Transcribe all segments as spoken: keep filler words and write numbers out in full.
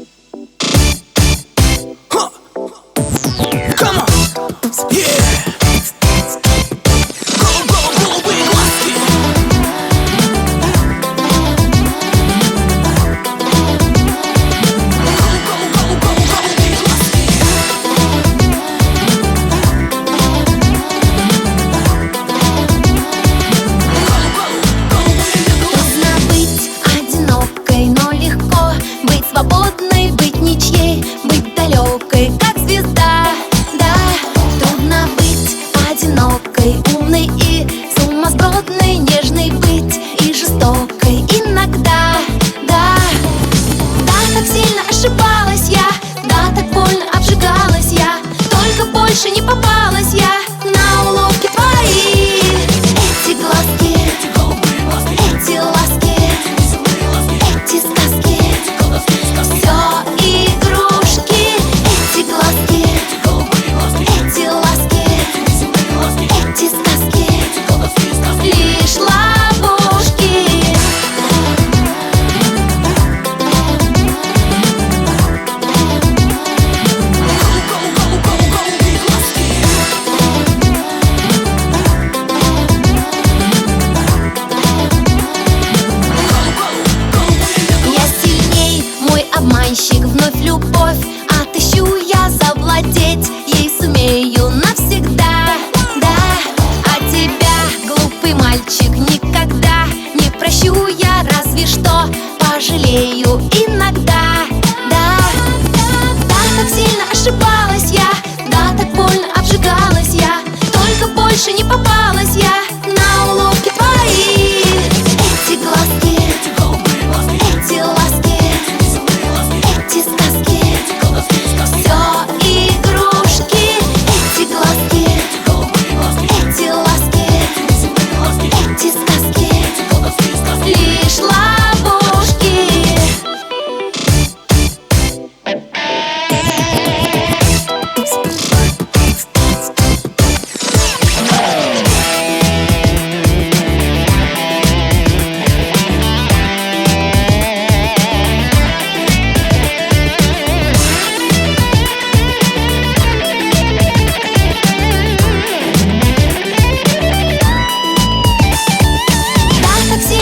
Свободной, быть ничьей, быть далекой, как звезда. Да, трудно быть одинокой, умной и сумасбродной, нежной быть и жестокой иногда. Да, да, так сильно ошибалась я, да, так больно обжигалась я, только больше не попалась я на уловки твои. Эти глазки, эти ласки, эти сказки, все игрушки. Эти глазки, эти ласки, эти сказки, лишь ловушки. Я сильней, мой обманщик, вновь любовь отыщу я, завладеть ей сумею навсегда. Да, а тебя, глупый мальчик, никогда не прощу я, разве что пожалею иногда. Да, да, так сильно ошибалась я, да, так больно обжигалась я, только больше не попалась я на уловки твои. Эти глазки, эти ласки, эти сказки, все игрушки. Эти глазки, эти ласки, эти сказки, лишь ловушки.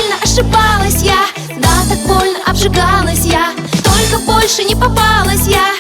Ошибалась я, да, так больно обжигалась я, только больше не попалась я